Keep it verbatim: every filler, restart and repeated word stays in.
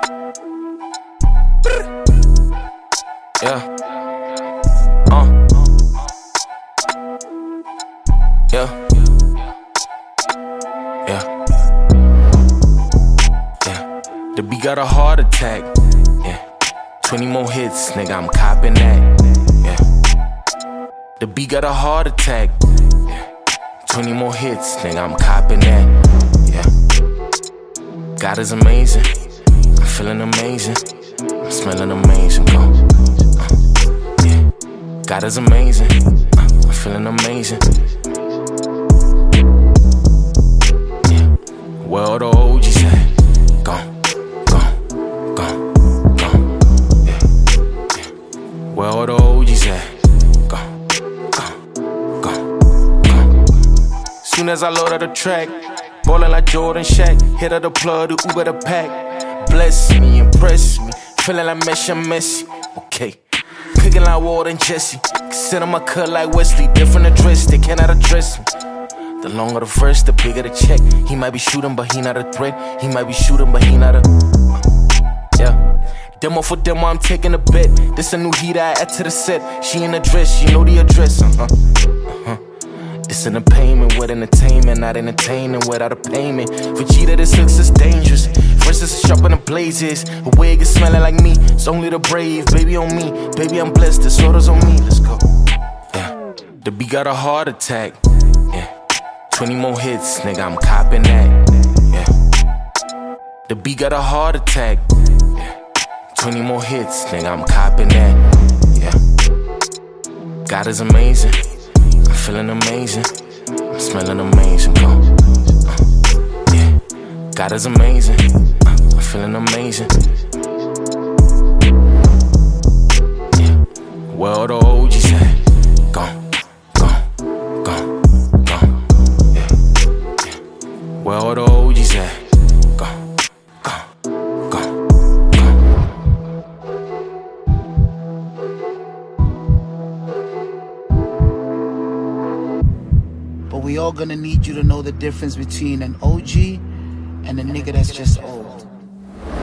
Yeah. Uh. Yeah. Yeah. Yeah. The beat got a heart attack. Yeah. twenty more hits, nigga, I'm copping that. Yeah. The beat got a heart attack. Yeah. twenty more hits, nigga, I'm copping that. Yeah. God is amazing. I'm feeling amazing. I'm smelling amazing. Go. Uh, yeah. God is amazing. Uh, I'm feeling amazing. Yeah. Where all the O Gs at? Gone, gone, gone, gone. Yeah. Yeah. Where all the O Gs at? Gone, gone, gone, gone. Soon as I load up the track, ballin' like Jordan Shaq, hit of the plug, the Uber the pack. Bless me, impress me, feeling like Messi, I'm Messi. Okay, cooking like Ward and Jesse. Consider my cut like Wesley, different address, they cannot address me. The longer the verse, the bigger the check. He might be shooting, but he not a threat. He might be shooting, but he not a. Yeah. Demo for demo, I'm taking a bet. This a new heat I add to the set. She in the dress, she know the address. Uh huh. Uh huh. It's an payment with entertainment, not entertaining without a payment. Vegeta, this looks is dangerous. Versus sharper than blazes. A wig is smelling like me. It's only the brave, baby on me. Baby, I'm blessed, this order's on me. Let's go. Yeah. The beat got a heart attack. Yeah. twenty more hits, nigga, I'm copping that. Yeah. The beat got a heart attack. Yeah. twenty more hits, nigga, I'm copping that. Yeah. God is amazing. I'm feeling amazing. I'm smelling amazing. Go. Uh, yeah. God is amazing. Uh, I'm feeling amazing. Yeah. Where all the O Gs at? Gone, gone, gone, gone. Yeah. Yeah. Where all the O Gs at? Gone, gone, gone, gone. But we all gonna need you to know the difference between an O G and a nigga that's just old.